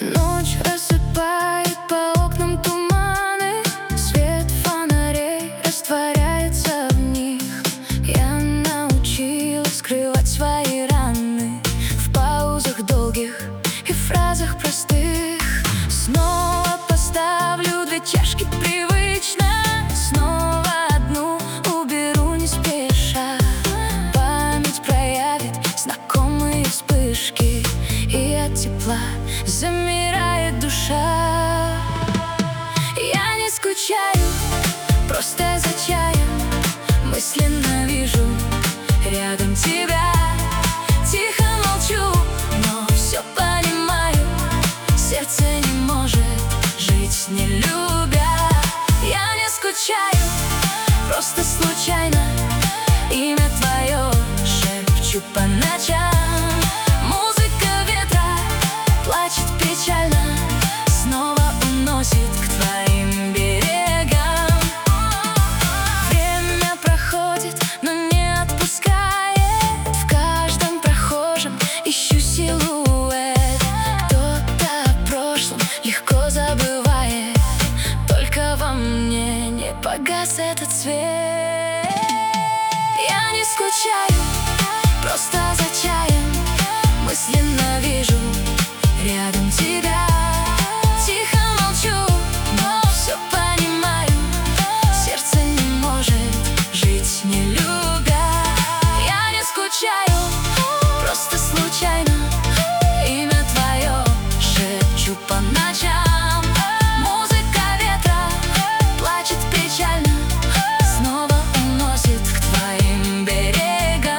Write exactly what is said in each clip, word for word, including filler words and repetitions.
Ночь рассыпает по окнам туманы, свет фонарей растворяется в них. Я научилась скрывать свои раны в паузах долгих и фразах простых. Снова поставлю две чашки привычно, снова одну уберу не спеша. Память проявит знакомые вспышки, и от тепла замирает душа. Я не скучаю, просто за чаем мысленно вижу рядом тебя. Тихо молчу, но все понимаю, сердце не может жить, не любя. Я не скучаю, просто случайно имя твое шепчу по ночам. Музыка ветра плачет печально, снова уносит к твоим берегам. Время проходит, но не отпускает. В каждом прохожем ищу силуэт. Кто-то о прошлом легко забывает, только во мне не погас этот свет. Я не скучаю, просто за чаем мысленно вижу рядом тебя. Тихо молчу, но все понимаю, сердце не может жить, не любя. Я не скучаю, просто случайно имя твое шепчу по ночам. Музыка ветра плачет печально, снова уносит к твоим берегам.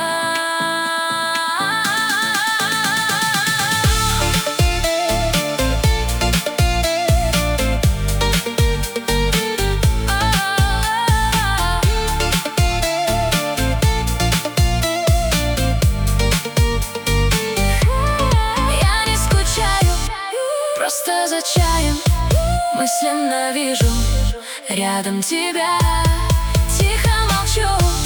Я не скучаю, просто за чаем мысленно вижу рядом тебя. Тихо молчу,